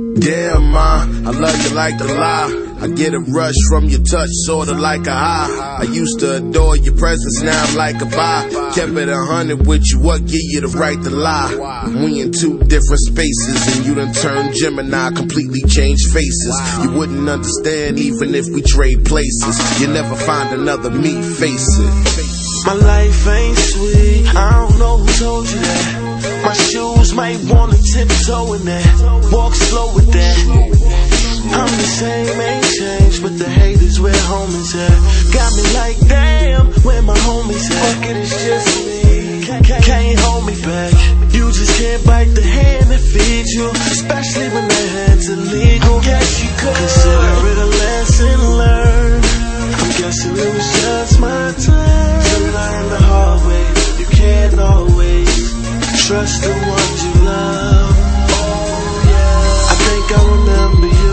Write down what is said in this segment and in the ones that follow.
Damn, ma, I love you like the lie. I get a rush from your touch, sorta like a high. I used to adore your presence, now I'm like a bye. Kept it 100 with you, what give you the right to lie? We in two different spaces, and you done turned Gemini, completely changed faces. You wouldn't understand even if we trade places. You'll never find another me, face it. My life ain't sweet, I don't know who told you that. My shoes might wanna tiptoe in that. Walk slow with that. I'm the same, ain't changed, but the haters where homies at. Got me like, damn, where my homies at? Fuck it, it's just me, can't hold me back. You just can't bite the hand that feeds you, especially when the hand's illegal. Guess you could consider it a lesson learned. I'm guessing it was just my time to learn the hard way. You can't always trust the ones you love. Oh yeah, I think I remember you.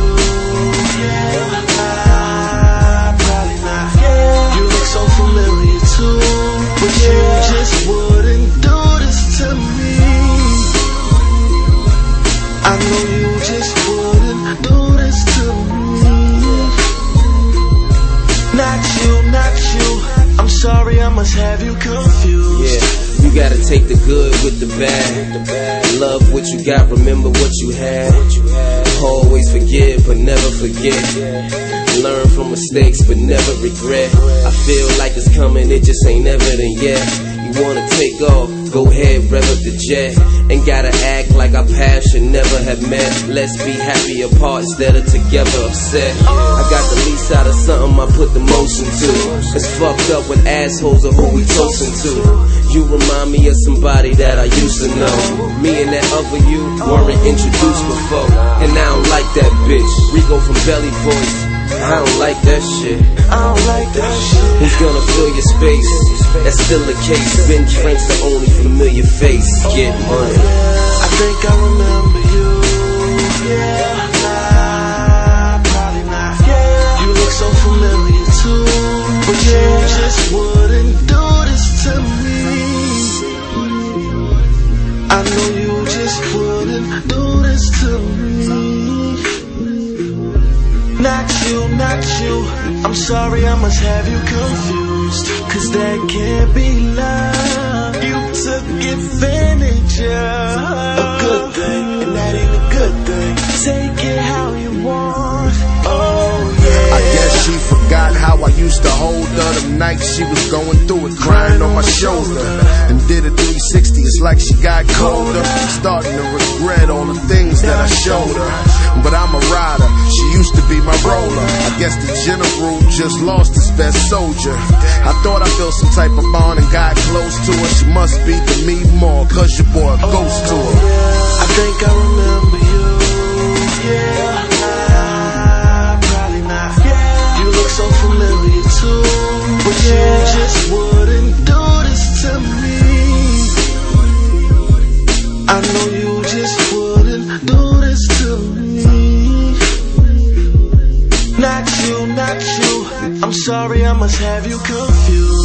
Probably not. You look so familiar too, but you just wouldn't do this to me. I know you just wouldn't do this to me. Not you, I'm sorry, I must have you confused. Yeah, you gotta take the good with the bad. Love what you got, remember what you had. Always forgive, but never forget. Learn from mistakes, but never regret. I feel like it's coming, it just ain't evident yet. You wanna take off, go ahead, rev up the jet. Ain't gotta act like our paths should never have met. Let's be happy apart instead of together upset. I got the least out of something, I put the motion to. It's fucked up when assholes are who we toasting to. You remind me of somebody that I used to know. Me and that other you weren't introduced before. And I don't like that bitch. Rico from Belly Voice, I don't like that shit. I don't like that shit. Who's gonna fill your space? That's still the case. Ben Frank's the only familiar face. Get money. I think I remember you. Probably not. You look so familiar too, but you just wouldn't do this to me. I know you just wouldn't do this to me. Not you, I'm sorry, I must have you confused. Cause that can't be love. You took advantage of a good thing, and that ain't a good thing. Take it how you want. Oh yeah. I guess she forgot how I used to hold her. Them nights she was going through it, crying on my shoulder. And did a 360, it's like she got colder. Starting to regret all the things that I showed her. But I'm a rider, she used to be my roller. I guess the general just lost his best soldier. I thought I built some type of bond and got close to her. She must be to me more, cause your boy a ghost to her. I think I remember you. Probably not. You look so familiar too, but you just wouldn't do this to me. I know you just wouldn't do this to me. Not you, I'm sorry, I must have you confused.